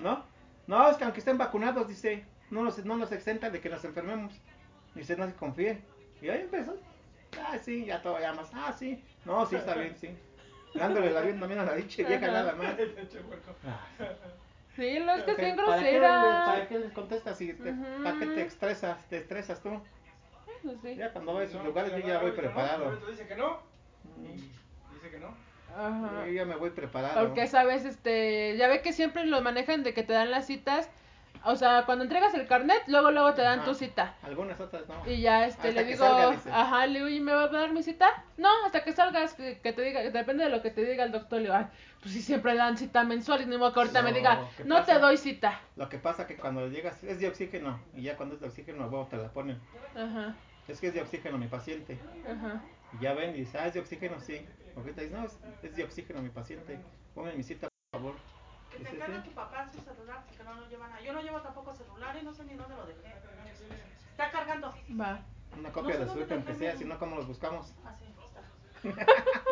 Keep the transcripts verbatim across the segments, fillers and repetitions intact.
¿no? No, es que aunque estén vacunados, dice, no nos, no nos exenta de que nos enfermemos. Dice, no se confíen. Y ahí empezó. Ah, sí, ya todo, ya más. Ah, sí. No, sí, está bien, sí. Dándole la bien también a la dicha vieja nada más. Ah, sí, no, es que es bien ¿Para qué, le- grosera. ¿Para qué les contestas? Si te, Ujú. ¿Para qué te estresas? Te estresas tú. Pues sí. Ya cuando voy a esos No, lugares si yo no, ya voy ahorita no, preparado. ahorita dice que no. Mm. Y dice que no. Ajá. Yo ya me voy preparado. Porque sabes, este, ya ve que siempre lo manejan de que te dan las citas. O sea, cuando entregas el carnet, luego luego te dan Ajá. tu cita. Algunas otras no. Y ya este Hasta le que digo, salga, dice. ajá, le digo, ¿y me va a dar mi cita? No, hasta que salgas, que, que te diga, depende de lo que te diga el doctor. Le digo, ay, pues si siempre dan cita mensual y ni modo que ahorita No, me diga, ¿qué no pasa? te doy cita. Lo que pasa que cuando llegas es de oxígeno y ya cuando es de oxígeno, huevo, te la ponen. Ajá, Es que es de oxígeno mi paciente. ajá. Y ya ven y dice, ah, es de oxígeno, sí. Ahorita dice, no, es, es de oxígeno mi paciente. Ponme mi cita, por favor. Que Dice, te carga sí. tu papá su celular, porque no lo llevan a... Yo no llevo tampoco celular y no sé ni dónde lo dejé. Está cargando. Va. Una copia No sé de su dónde hijo, aunque dejé sea, mi- si no, ¿cómo los buscamos? Así está.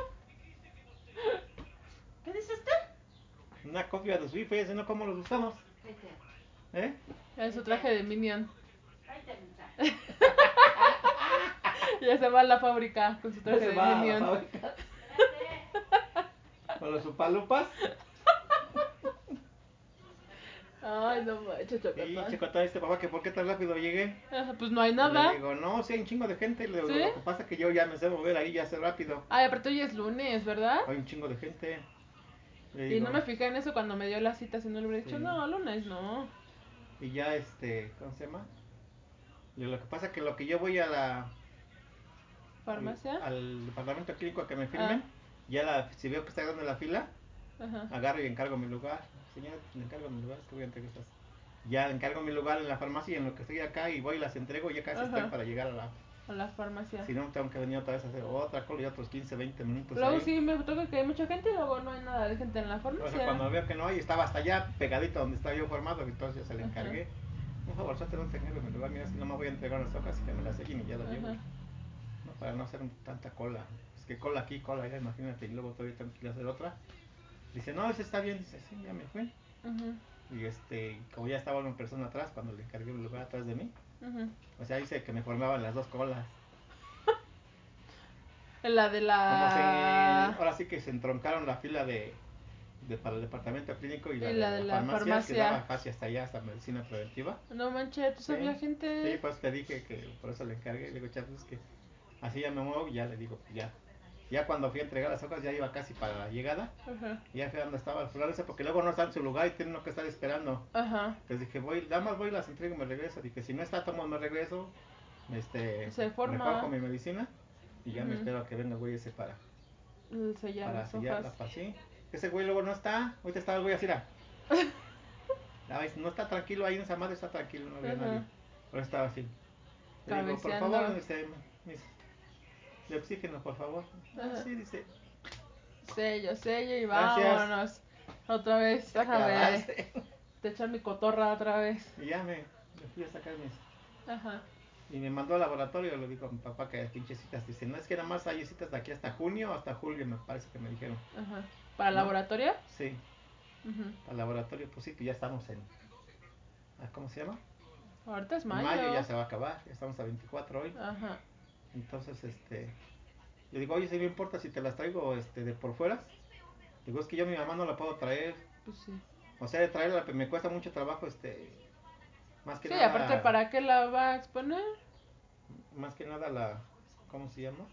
¿Qué dice este? Una copia de su hijo, si no, ¿cómo los buscamos? ¿Eh? Es su traje de Minion. Ahí te gusta. Ya se va a la fábrica con su Ya traje se de va a la Minion. fábrica. Con los upalupas. Ay, no manches, Y Chocotán. chocotón este papá que por qué tan rápido llegué. Ajá, pues no hay Y nada. le digo, no, sí hay un chingo de gente. Le digo, ¿Sí? lo que pasa es que yo ya me sé mover ahí, ya sé rápido. Ay, aparte hoy es lunes, ¿verdad? Hay un chingo de gente. Le Y digo, no me fijé en eso cuando me dio la cita, si no le hubiera dicho, sí. no, lunes no. Y ya este, ¿cómo se llama? Le digo, lo que pasa es que lo que yo voy a la ¿Farmacia? Al, al departamento clínico a que me Ah. firmen, ya la, si veo que está dando la fila, Ajá. agarro y encargo mi lugar. Señor, le encargo mi lugar, es que voy a entregar estas. Ya encargo mi lugar en la farmacia y en lo que estoy acá y voy y las entrego, ya casi Ajá. estoy para llegar a la... A la farmacia. Si no, tengo que venir otra vez a hacer otra cola y otros quince, veinte minutos Luego ahí. sí me toca que hay mucha gente y luego no hay nada de gente en la O sea, farmacia. cuando veo que no hay, estaba hasta allá pegadito donde estaba yo formado, entonces ya se le encargué. Un favor, te no tengo en mi lugar, mira, es que no me voy a entregar las hojas y que me las siguen y ya las llevo. Ajá. No, para no hacer tanta cola. Es que cola aquí, cola allá, imagínate, y luego todavía tengo que ir a hacer otra. Dice, no, ese está bien, dice, sí, ya me fui. Ajá. Y este, como ya estaba una persona atrás, cuando le encargué un lugar atrás de mí, Ajá. o sea, dice que me formaban las dos colas. La de Como se, la... ahora sí que se entroncaron la fila de, de para el departamento clínico y la, Y de, la la de la farmacia, farmacia. que daba casi hasta allá, hasta medicina preventiva. No manches, tú Sí, sabías gente. sí, pues te dije que por eso le encargué. Le digo, chavos, es que así ya me muevo y ya le digo, pues ya. Ya cuando fui a entregar las hojas ya iba casi para la llegada. Ajá. Y ya fui a donde estaba el fulano ese, porque luego no está en su lugar y tiene uno que estar esperando. Ajá. Entonces dije, voy, nada más voy, las entrego y me regreso. Dije, si no está, tomo, me regreso. Este, Se forma. recojo mi medicina y ya me Ujú. espero a que venga el güey ese para, El sellar para las sellarla. hojas. Para sí. Ese güey luego no está. Ahorita estaba el güey así, era. No está tranquilo ahí en esa madre, está tranquilo, no había Ajá. nadie. Pero estaba así. Le digo, por Cabeceando. favor, dice, mis, de oxígeno, por favor. Ah, Ajá. sí, dice. Sello, sello y Gracias. vámonos. Otra vez, Te déjame acabaste. te echar mi cotorra otra vez. Y ya me, me fui a sacar mis. Ajá. Y me mandó al laboratorio, le digo a mi papá que pinches citas. Dice, no, es que nada más hay citas de aquí hasta junio o hasta julio, me parece que me dijeron. Ajá. ¿Para el ¿No? laboratorio? Sí, Ajá. al laboratorio, pues sí, que ya estamos en. ah, ¿Cómo se llama? Ahorita es En mayo. mayo ya se va a acabar, ya estamos a veinticuatro hoy. Ajá. Entonces, este. Le digo, oye, si no importa si te las traigo este, de por fuera. Digo, es que yo a mi mamá no la puedo traer. Pues sí. O sea, de traerla me cuesta mucho trabajo, este. Más que Sí, nada. aparte, ¿para qué la va a exponer? Más que nada la. ¿Cómo se llama?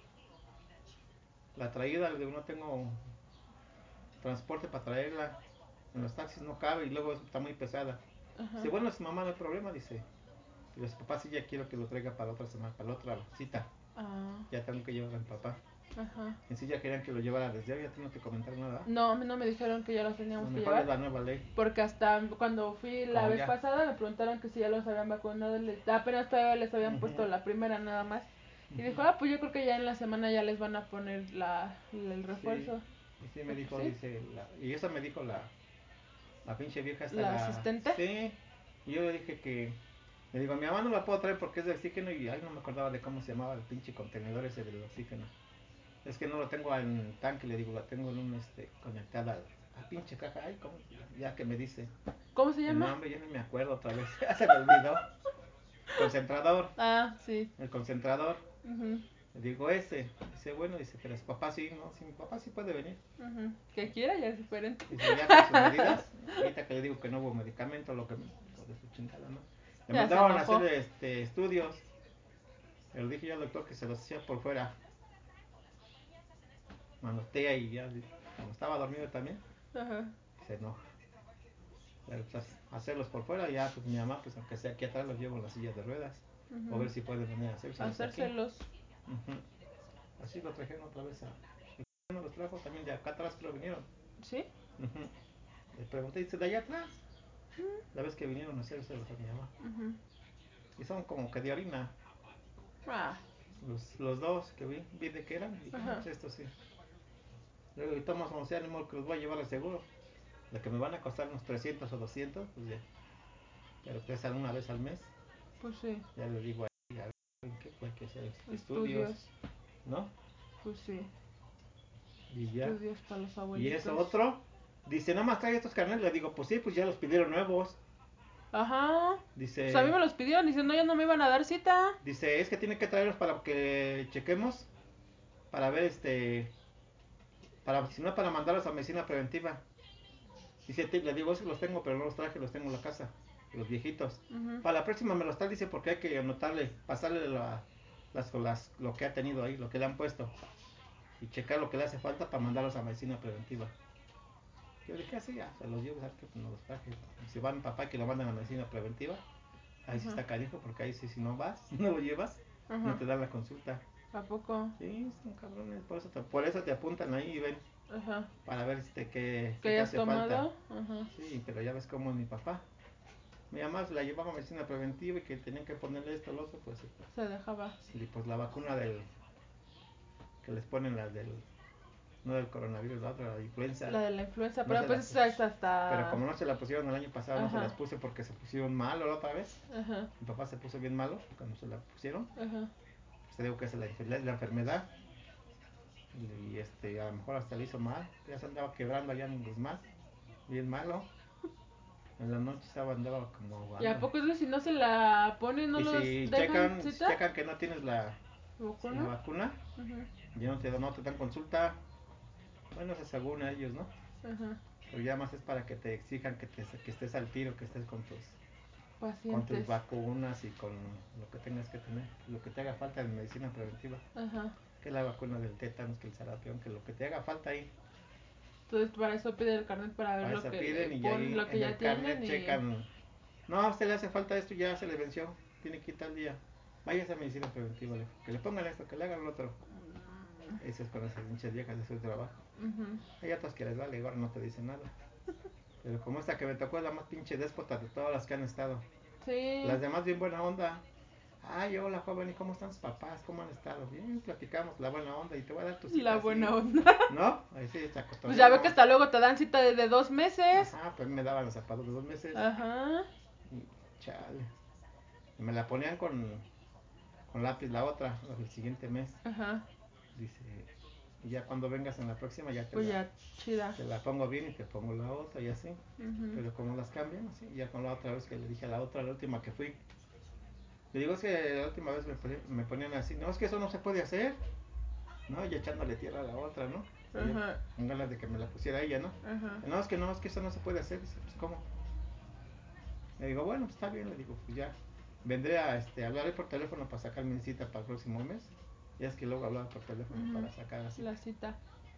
La traída, le digo, no tengo transporte para traerla. En los taxis no cabe y luego está muy pesada. Ajá. Dice, bueno, si mamá no hay problema, dice. Y los papás sí ya quiero que lo traiga para la otra semana, para la otra cita. Ah. Ya tengo que llevar a mi papá. Ajá. En sí ya querían que lo llevara desde hoy, ya tengo que comentar nada. No, a mí no me dijeron que ya los A teníamos lo que mejor es llevar. la nueva ley. Porque hasta cuando fui la Como vez ya. pasada me preguntaron que si ya los habían vacunado. les- Apenas todavía les habían Ujú. puesto la primera nada más. Y Ujú. dijo, ah, pues yo creo que ya en la semana ya les van a poner la, el refuerzo. Sí, y sí me Pues dijo, sí. dice, la, y eso me dijo la, la pinche vieja hasta ¿La la... asistente? Sí, y yo le dije que, le digo, a mi mamá no la puedo traer porque es de oxígeno y ay, no me acordaba de cómo se llamaba el pinche contenedor ese del oxígeno. Es que no lo tengo en tanque, le digo, la tengo en un, este, conectada al, Ah, pinche caja, ay, ¿cómo? Ya que me dice. ¿Cómo se El llama? nombre ya no me acuerdo otra vez. Ya se me olvidó. Concentrador. Ah, sí. El concentrador. Mhm. Le digo ese. Dice, bueno, dice, pero su papá sí, no, sí, mi papá sí puede venir. Mhm. Que quiera ya es diferente. Dice, ya con sus medidas. Ahorita que le digo que no hubo medicamento, lo que me de su chingada, ¿no? Le Ya se mandaban a enojó. hacer este, estudios. Pero dije yo al doctor que se los hacía por fuera. Manotea y ya, como estaba dormido también, Ajá. se enoja. Pero pues hacerlos por fuera, ya pues mi mamá, pues aunque sea aquí atrás, los llevo en las sillas de ruedas. Ujú. O ver si puede venir a hacérselos aquí. Hacérselos. Ujú. Así lo trajeron otra vez a... No los trajo también de acá atrás, pero vinieron. ¿Sí? Ujú. Le pregunté, dice, de allá atrás. La vez que vinieron a hacérselos a mi mamá. Ujú. Y son como que de orina. Ah. Los, los dos que vi, vi de qué eran. Y dije, no, Ajá. pues esto sí. Luego, y tomas como sea, ni modo que los voy a llevar al seguro. Lo que me van a costar unos trescientos o doscientos, pues ya. Pero pues una vez al mes. Pues sí. Ya le digo ahí, a ver, ¿en qué puede que hacer Estudios. estudios? ¿No? Pues sí. Y ya. Estudios para los Y abuelitos. eso otro, dice, nada más trae estos carnales. Le digo, pues sí, pues ya los pidieron nuevos. Ajá. Dice, Pues a mí me los pidieron diciendo ya no me iban a dar cita. dice, es que tiene que traerlos para que chequemos. Para ver este, para, si no, para mandarlos a medicina preventiva. Dice, te- le digo, sí los tengo, pero no los traje, los tengo en la casa. Los viejitos. Ujú. Para la próxima me los trae, dice, porque hay que anotarle, pasarle la, las, las, lo que ha tenido ahí, lo que le han puesto. Y checar lo que le hace falta para mandarlos a medicina preventiva. Yo dije, así ya, se los llevo, ¿sabes qué? Pues no los traje. Si van papá que lo mandan a medicina preventiva, ahí sí Ajá. está canijo, porque ahí sí, si no vas, no lo llevas, Ajá. no te dan la consulta. ¿A poco? Sí, son cabrones, por eso te, por eso te apuntan ahí y ven, Ajá. para ver este, qué, ¿Que qué te hayas hace falta. tomado? Ajá. Sí, pero ya ves cómo es mi papá. Mi mamá la llevaba a medicina preventiva y que tenían que ponerle esto, lo otro, pues sí. Se dejaba. Y pues la vacuna del, que les ponen las del, no del coronavirus, la otra, la influenza. La de la influenza, No pero se pues la esa pus- es hasta... Pero como no se la pusieron el año pasado, no se Ajá. las puse porque se pusieron mal la otra vez. Ajá. Mi papá se puso bien malo cuando se la pusieron. Ajá. Pues te digo que es la, enfer- la enfermedad. Y este, a lo mejor hasta le hizo mal. Ya se andaba quebrando allá en Guzmán. Bien malo. En la noche estaba, andaba como ¿Y a ahogando. poco es que si no se la ponen no Y los si dejan checan, si cita? checan que no tienes la, ¿Vacuna? la vacuna, Ajá. ya no te, no te dan consulta. Bueno, eso según ellos, ¿no? Ajá. Pero ya más es para que te exijan que, te, que estés al tiro, que estés con tus, con tus Pacientes. vacunas y con lo que tengas que tener, lo que te haga falta en medicina preventiva, Ajá. que la vacuna del tétanos, que el sarampión, que lo que te haga falta ahí. Entonces para eso piden el carnet para ver Para lo eso que piden y ponen, ahí lo que en ya el carnet tienen y... checan, no, a usted le hace falta esto, ya se le venció, tiene que ir tal día. Vaya a esa medicina preventiva, le- que le pongan esto, que le hagan lo otro. Eso es con esas pinches viejas de su trabajo. Ujú. Hay otras que les vale, igual no te dicen nada. Pero como esta que me tocó es la más pinche déspota de todas las que han estado. Sí. Las demás bien buena onda. Ay, hola joven, ¿y cómo están sus papás? ¿Cómo han estado? Bien, platicamos la buena onda y te voy a dar tu cita. La buena así. onda. ¿No? Ahí sí, está Pues ya ve cotorreando. que hasta luego te dan cita de, de dos meses. Ajá, pues me daban los zapatos de dos meses. Ajá. Y chale. Y me la ponían con, con lápiz la otra, el siguiente mes. Ajá. Dice, y ya cuando vengas en la próxima ya te, Pues la, ya, chida. te la pongo bien y te pongo la otra y así. Ujú. Pero como las cambian, así, ya con la otra vez que le dije a la otra, la última que fui. Le digo, es que la última vez me, ponían- me ponían así, no, es que eso no se puede hacer, ¿no? Y echándole tierra a la otra, ¿no? Y yo Ajá. con ganas de que me la pusiera ella, ¿no? Ajá. No, es que no, es que eso no se puede hacer. Dice, pues, ¿cómo? Le digo, bueno, pues está bien, le digo, pues ya. Vendré a este, hablaré por teléfono para sacar mi cita para el próximo mes. Ya es que luego hablaba por teléfono Ujú. para sacar así. La cita.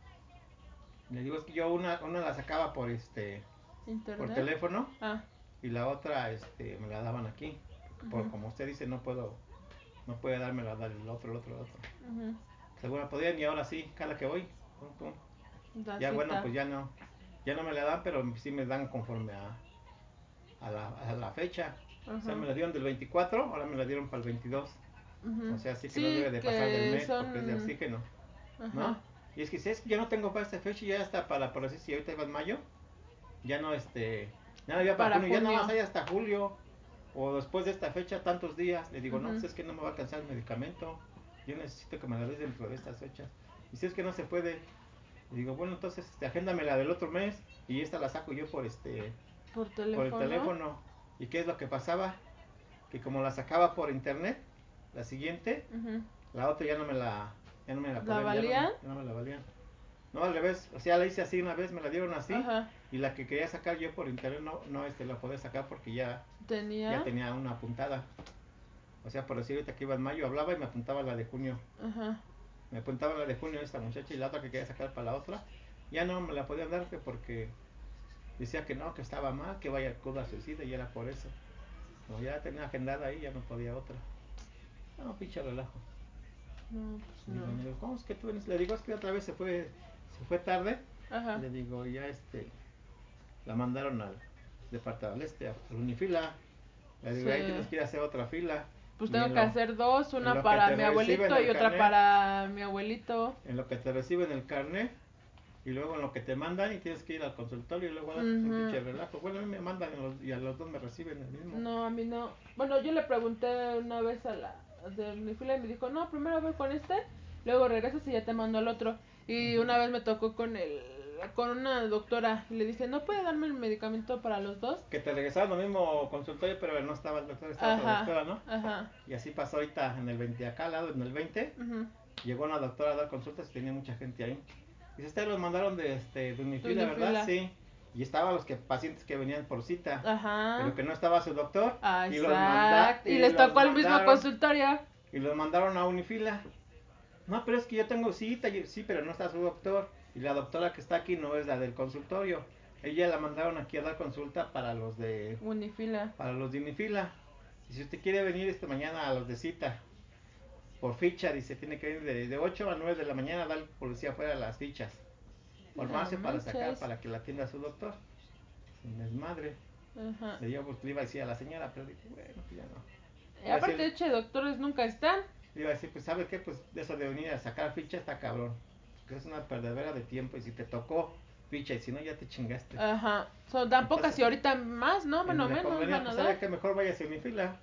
Le digo, es que yo una, una la sacaba por este, Internet. por teléfono Ah. y la otra este, me la daban aquí. Porque por, Ujú. como usted dice, no puedo, no puede dármela, dar el otro, el otro, el otro. Ujú. Seguro podían y ahora sí, cada que voy. Pum, pum. La Ya cita. bueno, pues ya no, ya no me la dan, pero sí me dan conforme a, a, la, a la fecha. Ajá. O sea, me la dieron del veinticuatro, ahora me la dieron para el veintidós. Ujú. O sea, sí que Sí, no debe de pasar del que mes son... porque es de oxígeno, Ajá. ¿no? Y es que si es que ya no tengo para esta fecha y ya está para, por así si ahorita iba en mayo, ya no este, ya no había para, Para junio, ya nada más junio. hay hasta julio o después de esta fecha tantos días. Le digo, no, Ujú. pues es que no me va a alcanzar el medicamento, yo necesito que me la des dentro de estas fechas. Y si es que no se puede, Y digo, bueno, entonces este, agéndame la del otro mes y esta la saco yo por este Por por teléfono. el teléfono. ¿Y qué es lo que pasaba? Que como la sacaba por internet, la siguiente, Ujú. la otra ya no me la ya no me la ¿La podían, ya no- valían? ya no me la valían. No, al revés, o sea, la hice así una vez, me la dieron así, Ajá. y la que quería sacar yo por internet no, no este, la podía sacar porque ya, Tenía. ya tenía una apuntada. O sea, por decir ahorita que iba en mayo, hablaba y me apuntaba la de junio. Ajá. Me apuntaba la de junio esta muchacha y la otra que quería sacar para la otra, ya no me la podían dar que porque decía que no, que estaba mal, que vaya cruda suicida y era por eso. Como ya tenía agendada ahí, ya no podía otra. No, pinche relajo. No, pues Le digo, no. le digo, ¿cómo es que tú vienes? Le digo, es que otra vez se fue, se fue tarde. Ajá. Le digo, ya este, la mandaron al departamento este, a Unifila. Le digo, Sí. ahí tienes que ir a hacer otra fila. Pues Y tengo en que lo- hacer dos, en una lo que para te mi reciben abuelito el y otra carnet. para mi abuelito. En lo que te reciben el carnet y luego en lo que te mandan y tienes que ir al consultorio y luego das un Ujú. pinche relajo. Bueno, a mí me mandan en los- y a los dos me reciben el mismo. No, a mí no. Bueno, yo le pregunté una vez a la de mi fila y me dijo, no, primero voy con este, luego regresas y ya te mando al otro. Y Ujú. una vez me tocó con el con una doctora y le dije, ¿no puede darme el medicamento para los dos? Que te regresaron al mismo consultorio, pero no estaba el doctor, estaba otra Ajá, doctora, ¿no? ajá. Y así pasó ahorita en el veinte, acá al lado, en el veinte. Ujú. Llegó una doctora a dar consultas y tenía mucha gente ahí. Dice, ustedes los mandaron de, este, de Unifila, Unifila. ¿verdad? Sí. Y estaban los que, pacientes que venían por cita, Ajá. pero que no estaba su doctor. Ah, y los manda- exacto. Y les los tocó el mismo mandaron- consultorio. Y los mandaron a Unifila. No, pero es que yo tengo cita. Y- sí, pero no está su doctor. Y la doctora que está aquí no es la del consultorio. Ella la mandaron aquí a dar consulta para los de Unifila. para los de Unifila. Y si usted quiere venir esta mañana a los de cita, por ficha, dice, tiene que venir de, de ocho a nueve de la mañana a dar policía afuera las fichas. Formarse No para sacar, manches. para que la atienda su doctor. Sin desmadre. Ajá. Le digo, pues le iba a decir a la señora, pero dije, bueno, pues ya no. Y Iba a aparte, decir, eche doctores nunca están. le iba a decir, pues ¿sabe qué? Pues de eso de venir a sacar ficha está cabrón. Que es una perdedera de tiempo y si te tocó ficha y si no ya te chingaste. Ajá. Son tan pocas y Entonces, ahorita más, ¿no? Bueno, le menos convenía, van a pues dar. sabe que mejor vaya a Unifila.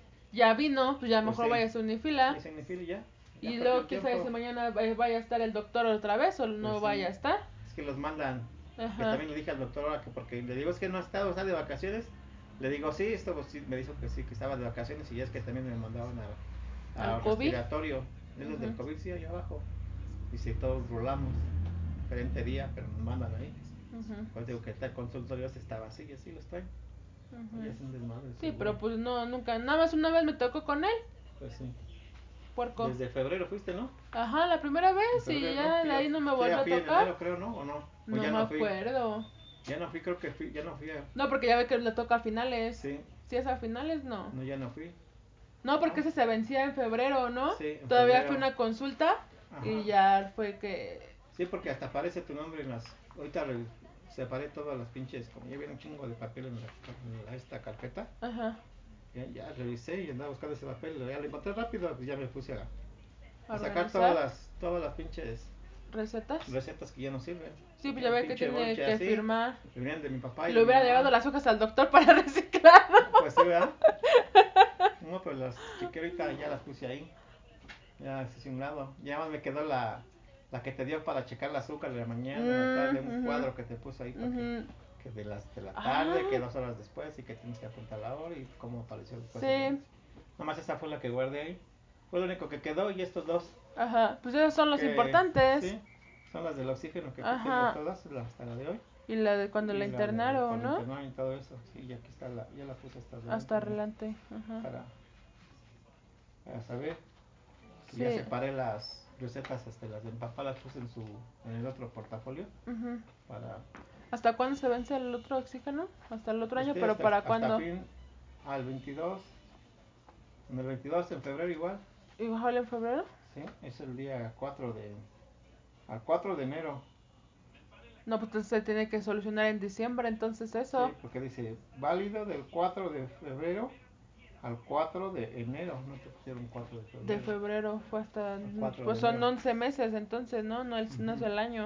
Ya vino, pues ya Pues mejor sí. vaya a su Unifila. Y Unifila y ya. Ya Y perdió luego, el quién sabe tiempo. si mañana va- vaya a estar el doctor otra vez o no Pues sí. vaya a estar. Es que los mandan. Que Ajá. también le dije al doctor ahora que porque le digo es que no ha estado, está de vacaciones. Le digo sí, esto pues, sí, me dijo que sí, que estaba de vacaciones y ya es que también me mandaban a, a ¿Al COVID? respiratorio. Es los del Ujú. COVID, sí, ahí abajo. Y si todos rolamos, diferente día, pero nos mandan ahí. Ujú. Pues digo que está el consultorio se está vacío y así lo traen. Ujú. Y es un desmadre. Sí, seguro. pero pues no, nunca. Nada más una vez me tocó con él, Pues sí. puerco. Desde febrero fuiste, ¿no? Ajá, la primera En vez y febrero, ya ¿no? de ahí no me Sí, volvió ya a fui en tocar. enero, creo, ¿no? ¿O no? O No ya me no fui. acuerdo. Ya no fui, creo que fui, ya no fui a... No, porque ya ve que le toca a finales. Sí, Si es a finales, no. no, ya no fui. No, porque No. ese se vencía en febrero, ¿no? Sí, en Todavía febrero. fue una consulta Ajá. y ya fue que... Sí, porque hasta aparece tu nombre en las... Ahorita re- separé todas las pinches, como ya viene un chingo de papel en, la, en la- esta carpeta. Ajá. Ya, ya revisé y andaba buscando ese papel, ya lo encontré rápido, pues ya me puse a, a sacar Organizar. todas las, todas las pinches ¿Recetas? recetas que ya no sirven. Sí, pues Tenía ya un ve que pinche tiene bonche que así, firmar. que venían de mi papá y, Y de le mi hubiera mamá. llevado las hojas al doctor para reciclar. Pues sí, ¿verdad? No, pues las chequé ahorita, ya las puse ahí. Ya hice un lado. Ya más me quedó la, la que te dio para checar el azúcar de la mañana, de la tarde, un Mm, cuadro ujú. que te puso ahí para que, Ujú. que de las de la tarde, Ah. que dos horas después y que tienes que apuntar la hora y cómo apareció después. Sí. Nomás esa fue la que guardé ahí. Fue lo único que quedó y estos dos. Ajá. Pues esos son los que, importantes. Sí, son las del oxígeno que aquí Ajá. tengo todas, la- hasta la de hoy. Y la de cuando Y la la de internaron, cuando ¿no? internaron y todo eso. Sí, y aquí está la, ya la puse hasta adelante. Hasta mira, adelante. Ajá. Para, para saber. Y Sí. ya separé las recetas, hasta las de mi papá las puse en su en el otro portafolio Ujú. para ¿Hasta cuándo se vence el otro oxígeno? Hasta el otro año, este, pero hasta, ¿para hasta cuándo? fin al veintidós, en el veintidós en febrero igual, ¿Igual en febrero? sí, es el día cuatro de al cuatro de enero. No, pues entonces se tiene que solucionar en diciembre, entonces eso. Sí, porque dice válido del cuatro de febrero al cuatro de enero, no te pusieron cuatro de febrero. De febrero fue hasta... Al cuatro Pues de son enero. once meses entonces, ¿no? No, el, no es Ujú. el año.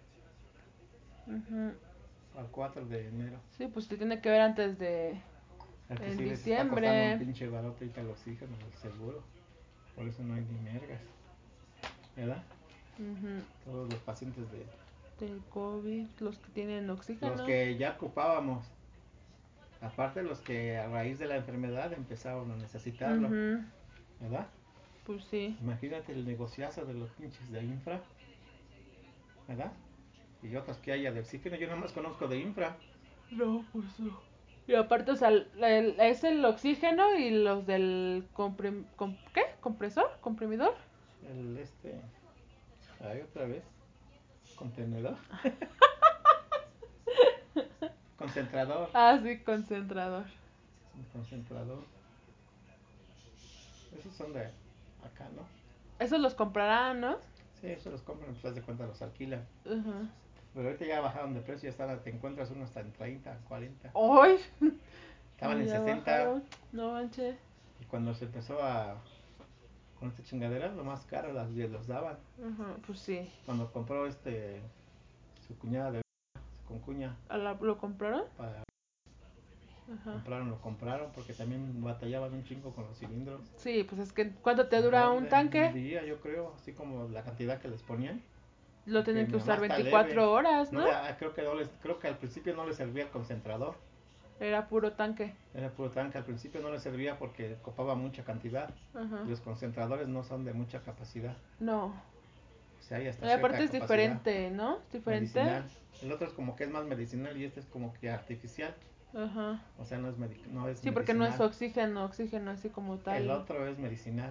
Ujú. Al cuatro de enero. Sí, pues se tiene que ver antes de... Al que En sí les está costando un diciembre. pinche barote y el oxígeno, el seguro. Por eso no hay ni mergas. ¿Verdad? Ujú. Todos los pacientes de, del COVID, los que tienen oxígeno. Los que ya ocupábamos. Aparte los que a raíz de la enfermedad empezaron a necesitarlo, Ujú, ¿verdad? pues sí. Imagínate el negociazo de los pinches de infra, ¿verdad? Y otras que haya de oxígeno, yo nada más conozco de infra. No, pues no. Y aparte, o sea, el- el- es el oxígeno y los del comprim, com- ¿qué? ¿Compresor? ¿Comprimidor? El este, ahí otra vez, contenedor, concentrador, Ah, sí, concentrador. un concentrador. Esos son de acá, ¿no? Esos los comprarán, ¿no? Sí, esos los compran, pues haz de cuenta los alquilan. Ajá. Pero ahorita ya bajaron de precio, ya están, te encuentras unos hasta en treinta, cuarenta. ¡Ay! Estaban en Ya sesenta bajaron. No manches. y cuando se empezó a con esta chingadera, lo más caro las los daban. Ajá, pues sí. Cuando compró este su cuñada de con cuña ¿A la- ¿Lo compraron? para Ajá. compraron, lo compraron porque también batallaban un chingo con los cilindros. Sí, pues es que ¿cuánto te ¿A dura dónde? un tanque? Un día, yo creo, así como la cantidad que les ponían. Lo Porque tienen mi que mamá usar está veinticuatro leve. horas, No ¿no? le- ah, creo que no les, creo que al principio no le servía el concentrador. Era puro tanque. Era puro tanque, al principio no le servía porque copaba mucha cantidad. Ajá. Y los concentradores no son de mucha capacidad. No. O sea, hay hasta Y cierta aparte es capacidad diferente, ¿no? Es diferente. medicinal. El otro es como que es más medicinal y este es como que artificial. Ajá. O sea, no es, medic- no es Sí, porque no es medicinal. oxígeno, oxígeno así como tal. El otro es medicinal.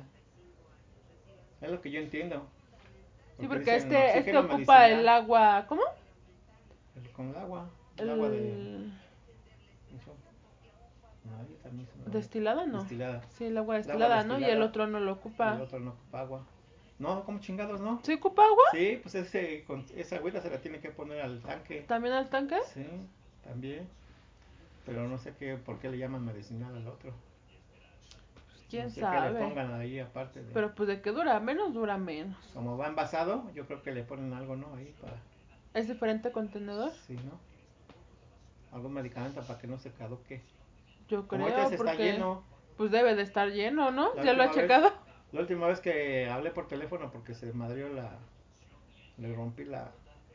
Es lo que yo entiendo. Sí, Porque porque dicen este, este oxígeno ocupa medicinal. el agua, ¿cómo? El- con el agua. El agua de. El Eso. No, yo también se me va. destilada, ¿no? Destilada. Sí, el agua El agua destilada, ¿no? Y el destilada. otro no lo Y ocupa. el otro no ocupa agua. No, ¿cómo chingados no? ¿Sí ocupa agua? Sí, pues ese, con, esa agüita se la tiene que poner al tanque. ¿También al tanque? Sí, también. Pero no sé qué, por qué le llaman medicinal al otro. Pues quién No sé qué le sabe. pongan ahí aparte de. Pero pues de que dura menos, dura menos. Como va envasado, yo creo que le ponen algo, ¿no? Ahí para. ¿Es diferente contenedor? Sí, ¿no? Algún medicamento para que no se caduque. Yo Como ahorita creo, se está porque lleno. pues debe de estar lleno, ¿no? La ¿Ya lo ha última vez, checado? la última vez que hablé por teléfono porque se madrió la. Le rompí la,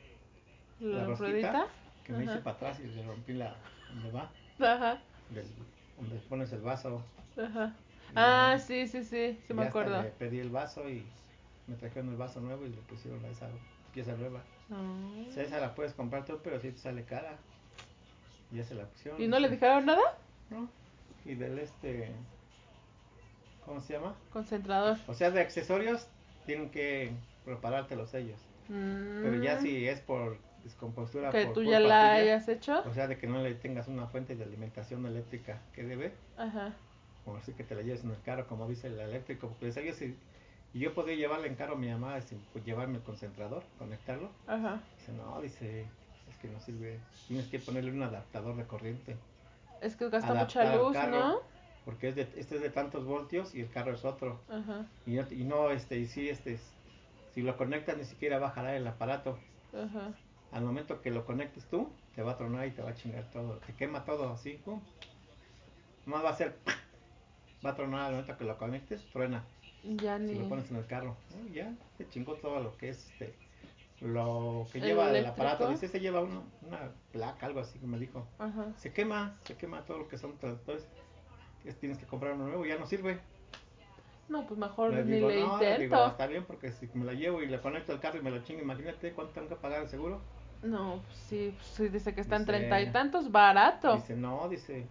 la ¿La rosquita. ruedita? Que me hice Ajá. para atrás y le rompí la. ¿Dónde va? Ajá. Del, donde pones el vaso. Ajá. Y Ah, ya, sí, sí, sí, sí y me ya hasta acuerdo. le pedí el vaso y me trajeron el vaso nuevo y le pusieron esa pieza nueva. Ah. O sea, esa la puedes comprar tú, pero sí te sale cara. Y ya se la pusieron. ¿Y no le Sí. dijeron nada? ¿No? Y del este. ¿Cómo se llama? Concentrador. O sea, de accesorios tienen que preparártelos ellos. Mm, Pero ya si es por descompostura, que por tú ya culpa la tuya, hayas hecho. o sea, de que no le tengas una fuente de alimentación eléctrica que debe, Ajá. o así que te la lleves en el carro, como dice el eléctrico, porque decía yo si y yo podía llevarle en carro a mi mamá sin pues, llevarme el concentrador, conectarlo. Ajá. Dice, no, dice, es que no sirve, tienes que ponerle un adaptador de corriente. Es que gasta mucha Adaptar al luz, carro, ¿no? porque es de, este es de tantos voltios y el carro es otro. Ajá. Y no, y no este, y sí, este, si lo conectas ni siquiera bajará el aparato. Ajá. Al momento que lo conectes tú, te va a tronar y te va a chingar todo. Te quema todo así, pum. No va a ser, va a tronar al momento que lo conectes, truena. Ya Si lo ni. pones en el carro, ¿no? Ya te chingó todo lo que es este, lo que El lleva el eléctrico. aparato. Dice, este lleva una, una placa, algo así que me dijo. Ajá. Se quema, se quema todo lo que son tractores. Es, tienes que comprar uno nuevo, ya no sirve. No, pues mejor Le ni digo, le no, le digo, intento. está bien porque si me la llevo y le conecto al carro y me lo chingo, imagínate cuánto tengo que pagar el seguro. No, pues sí, pues sí, dice que están Dice, treinta y tantos, barato. dice, no, dice,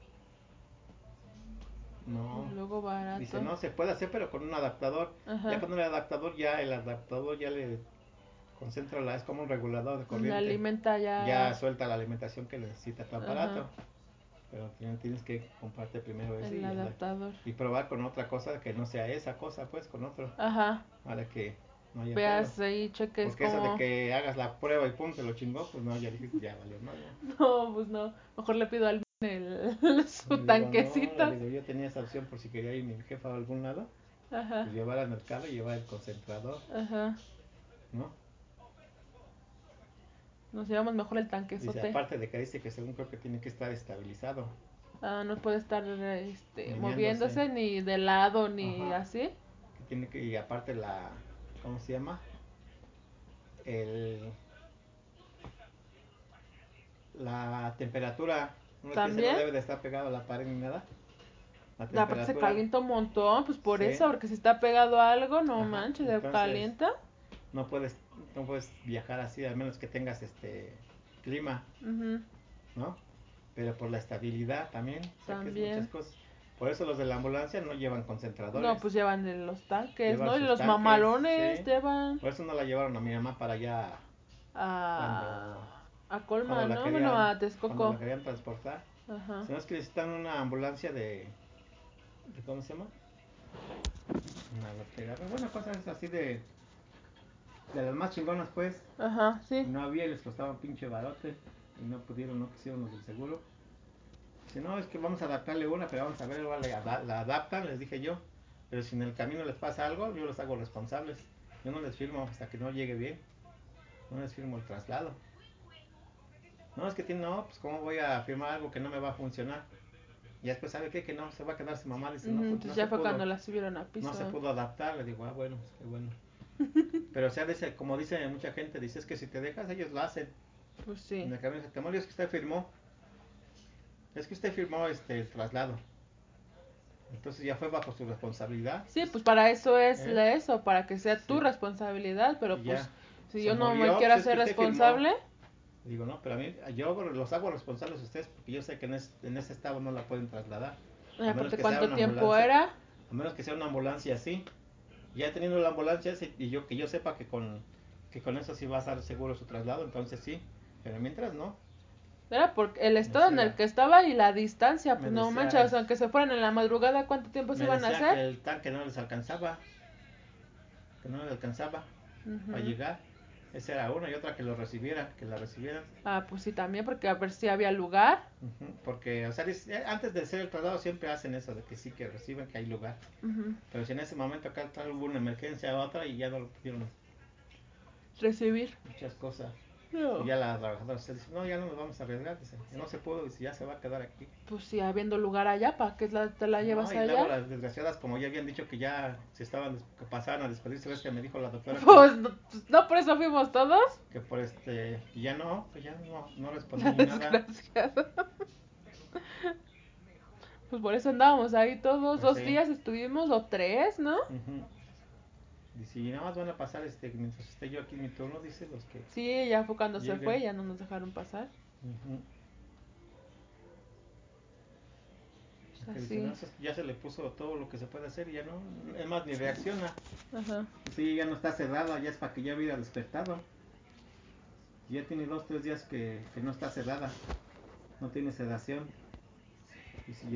no. Y luego barato. Dice, no, se puede hacer, pero con un adaptador. Ajá. Ya con el adaptador, ya el adaptador ya le concentra la, es como un regulador de Le corriente. alimenta ya. Ya suelta la alimentación que necesita tu aparato. Ajá. Pero tienes que comprarte primero ese El y, adaptador. y probar con otra cosa que no sea esa cosa, pues con otro. Ajá. Para que no haya Veas pedo. ahí, cheques Porque eso de como. que hagas la prueba y pum, te lo chingó, pues no, ya dije, ya valió madre. No, pues no. Mejor le pido al el, su Le digo, tanquecito. no, le digo, yo tenía esa opción por si quería ir mi jefa a algún lado, Ajá. pues llevar al mercado y llevar el concentrador, Ajá. ¿no? Nos llevamos mejor el Dice, tanquezote. aparte de que dice que según creo que tiene que estar estabilizado, Ah, no puede estar este, meneándose. moviéndose ni de lado ni Ajá. así. Que tiene que, y aparte la, ¿cómo se llama? El, la temperatura, no es que ¿También? no debe de estar pegado a la pared ni nada. La La parte se temperatura, calienta un montón, pues por Sí. eso, porque si está pegado a algo, no Ajá, manches, se entonces- calienta. no puedes, no puedes viajar así, al menos que tengas este clima, Ujú. ¿no? Pero por la estabilidad también, o sea, que es También. muchas cosas. Por eso los de la ambulancia no llevan concentradores. No, pues llevan el- los tanques, Llevan ¿no? Y sus los tanques, mamalones sí. llevan Por eso no la llevaron a mi mamá para allá a, a cuando Colma, la ¿no? querían, Bueno, a cuando Texcoco. la querían transportar. Ajá. Si no es que necesitan una ambulancia de, de ¿cómo se llama? Una lotería. Bueno, cosas así de, de las más chingonas pues. Ajá, Y sí. no había y les costaba un pinche barote. Y no pudieron, no quisieron los del seguro. Si no, es que vamos a adaptarle una, pero vamos a ver, igual la, la adaptan, les dije yo. Pero si en el camino les pasa algo, yo los hago responsables. Yo no les firmo hasta que no llegue bien. No les firmo el traslado. No, es que tiene, no, pues cómo voy a firmar algo que no me va a funcionar. Y después, ¿sabe qué? Que no, se va a quedar su mamá. Dice, no, Ujú, no entonces se ya fue pudo, cuando la subieron a piso. no se pudo adaptar. Le digo, ah, bueno, pues qué bueno. Pero o sea, dice, como dice mucha gente, dice, es que si te dejas, ellos lo hacen. Pues sí. En el camino dice, Temorio, es que usted firmó. Es que usted firmó este el traslado. Entonces ya fue bajo su responsabilidad. Sí, pues para eso es ¿Eh? la- eso, para que sea tu Sí. responsabilidad, pero Y pues ya. si Se yo no murió, me quiero pues, es hacer que usted firmó. responsable, Digo, no, pero a mí, yo los hago responsables a ustedes porque yo sé que en, es, en ese estado no la pueden trasladar. eh, A menos aparte que sea cuánto una tiempo ambulancia. era, A menos que sea una ambulancia así. Ya teniendo la ambulancia sí, y yo que yo sepa que con que con eso sí va a estar seguro su traslado, entonces sí. Pero mientras no. era porque el Me estado en el decía- que estaba y la distancia, me pues no decía, manches, es- aunque se fueran en la madrugada, ¿cuánto tiempo se Me iban a decía que hacer? el tanque no les alcanzaba, que no les alcanzaba para Ujú. llegar. Esa era una y otra que lo recibieran, que la recibieran. Ah, pues sí, también, porque a ver si había lugar. Ujú, porque, o sea, dice- eh, antes de hacer el traslado siempre hacen eso, de que sí que reciben, que hay lugar. Ujú. Pero si en ese momento acá tal, hubo una emergencia u otra y ya no lo pudieron Recibir. muchas cosas. No. Y ya la trabajadora se dice, no, ya no nos vamos a arriesgar, dice, no se pudo, dice, ya se va a quedar aquí. Pues sí, habiendo lugar allá, ¿para qué la- te la llevas No, y luego allá? las desgraciadas, como ya habían dicho que ya se estaban, des- que pasaban a despedirse, ves que me dijo la doctora que, Pues no, pues, no por eso fuimos todos. que por este, que ya no, que ya no, no respondí La ni nada. desgraciada. Pues por eso andábamos ahí todos, Pues dos sí. días estuvimos, o tres, ¿no? Ujú. Dice, y nada más van a pasar este, mientras esté yo aquí en mi turno, dice los que Sí, ya fue cuando se lleguen. fue, ya no nos dejaron pasar. Ujú. Pues Que dice, no, así. eso ya se le puso todo lo que se puede hacer y ya no, es más, ni reacciona. Ajá. Sí, ya no está cerrada, ya es para que ya hubiera despertado. Ya tiene dos, tres días que, que no está cerrada, no tiene sedación. Y si